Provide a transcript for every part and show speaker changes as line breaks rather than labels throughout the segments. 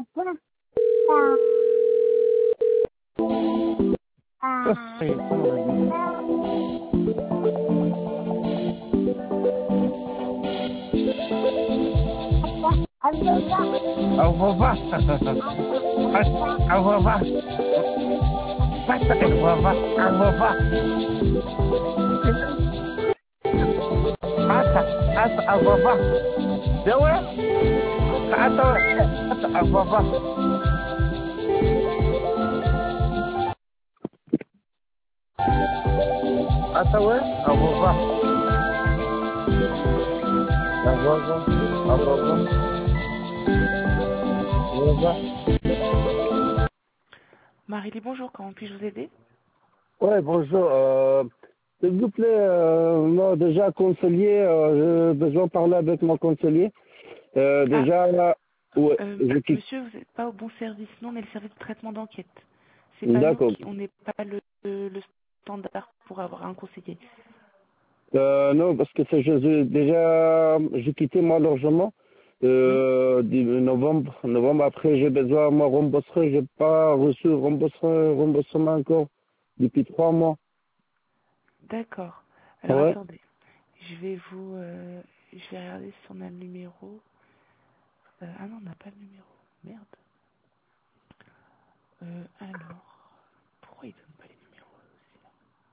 Au revoir. Au revoir. Basta che au revoir. Au revoir. Au revoir. Dewe? Au revoir. Ouais? Au revoir. Au revoir. Au revoir. Au revoir.
Marie, bonjour, comment puis-je vous aider?
Ouais, bonjour. S'il vous plaît, moi, déjà, conseiller, j'ai besoin de parler avec mon conseiller.
Ah,
Déjà, là, ouais, je quitte.
monsieur, vous n'êtes pas au bon service. Nous, on est le service de traitement d'enquête. C'est pas nous
D'accord.
qui, on n'est pas le standard pour avoir un conseiller.
Non, parce que c'est déjà, j'ai quitté mon logement.
Hmm.
Novembre après, j'ai besoin de me rembourser. J'ai pas reçu remboursement encore depuis 3 mois.
D'accord. Alors
Ouais.
attendez, je vais regarder si on a le numéro. Ah non, on n'a pas le numéro. Merde. Alors, pourquoi ils donnent pas les numéros aussi?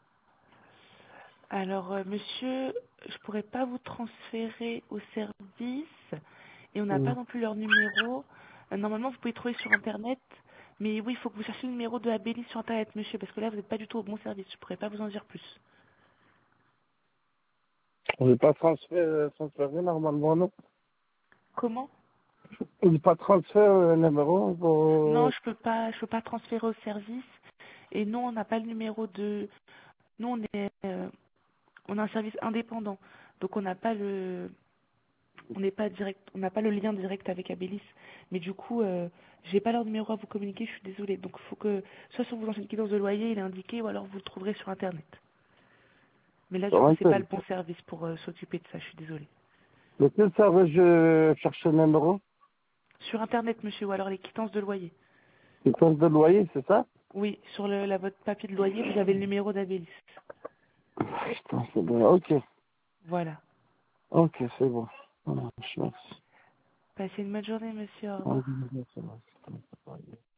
Alors, monsieur, je pourrais pas vous transférer au service et on n'a pas
Mm.
non plus leur numéro. Normalement, vous pouvez trouver sur Internet, mais oui, il faut que vous cherchiez le numéro de Abélie sur Internet, monsieur, parce que là, vous n'êtes pas du tout au bon service. Je pourrais pas vous en dire plus.
On n'est pas transféré normalement, non?
Comment?
On n'est pas transféré le numéro
Non,
pour...
je peux pas transférer au service. Et non, on n'a pas le numéro de. Nous, on a un service indépendant, donc on n'est pas direct, on n'a pas le lien direct avec Abélis, mais du coup, j'ai pas leur numéro à vous communiquer, je suis désolée. Donc, il faut que, soit sur vos anciennes quittances de loyer, il est indiqué, ou alors vous le trouverez sur Internet. Mais là, du coup, c'est pas le bon service pour s'occuper de ça, je suis désolée.
De quel service je cherche le numéro?
Sur Internet, monsieur, ou alors les quittances de loyer.
C'est quoi de loyer, c'est ça?
Oui, sur votre papier de loyer, vous avez le numéro d'Abélis.
Putain, c'est bon. Ok.
Voilà.
Ok, c'est bon. Voilà, je merci.
Passez une bonne journée, monsieur, au
Ouais,
revoir.
c'est bon.